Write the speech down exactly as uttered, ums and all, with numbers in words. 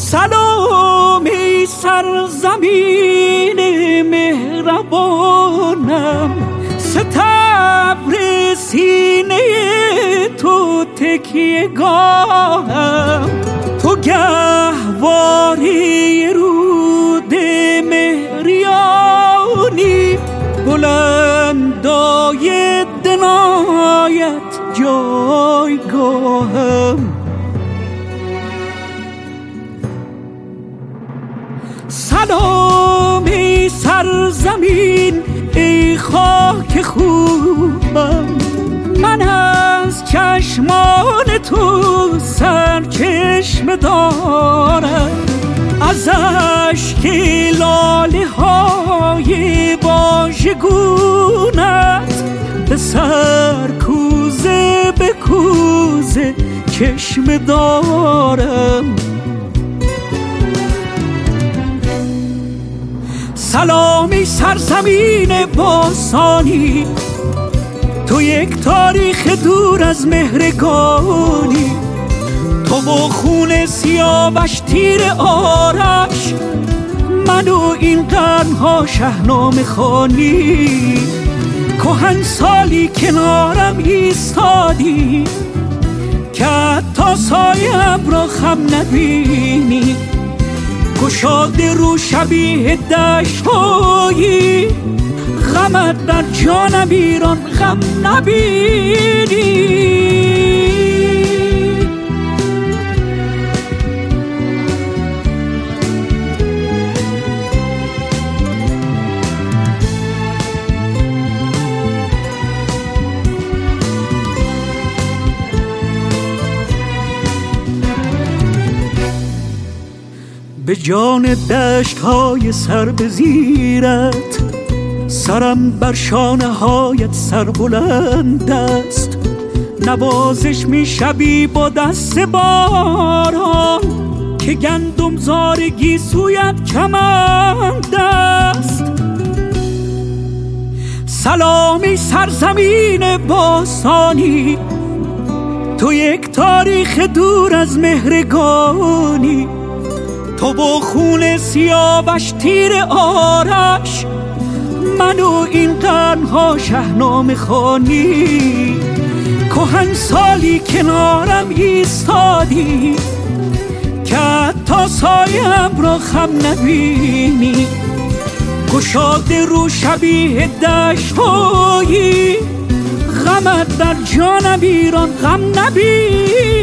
سلام ای سرزمین مهربانم، ستبر سینه تو تکیه گاهم، تو گهواره رود مهریانی، بلندای دنایت جایگاهم. سلام ای سرزمین ای خاک خوبم، من از چشمان تو سرچشمه دارم، از اشک لاله های واژگونت به سر کوزه به کوزه چشمه دارم. سلام ای سرزمین باستانی، تو یک تاریخ دور از مهرگانی، تو با خون سیاوش تیر آرش منو این قرنها شهنامه خوانی، کهن سالی کنارم ایستادی که حتی سایم را خم نبینی، گشاده رو شبیه دشت‌هایی، غمت در جانم ایران غم نبینی. به جان دشت های سر به زیرت، سرم بر شانه هایت سر بلند است، نوازش می شبی با دست باران که گندم زارگی سویت کمند است. سلامی سرزمین باستانی، تو یک تاریخ دور از مهرگانی، تو با خون سیاوش تیر آرش منو این قرنها شهنامه خوانی، کهن سالی کنارم ایستادی که حتی سایم را خم نبینی، گشاده رو شبیه دشت‌هایی، غمت در جانم ایران غم نبینی.